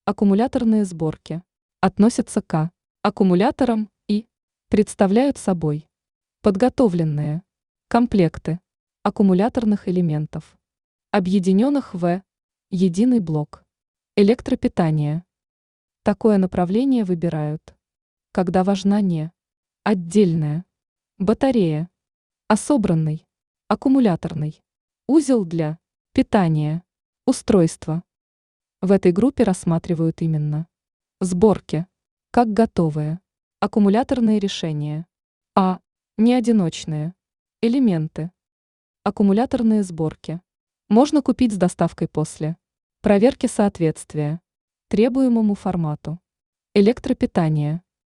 Аккумуляторные сборки относятся к аккумуляторам и представляют собой подготовленные комплекты аккумуляторных элементов, объединенных в единый блок электропитания. Такое направление выбирают, когда важна не отдельная батарея, а собранный аккумуляторный узел для питания устройства. В этой группе рассматривают именно сборки, как готовые аккумуляторные решения, а не одиночные элементы. Аккумуляторные сборки можно купить с доставкой после проверки соответствия требуемому формату электропитания.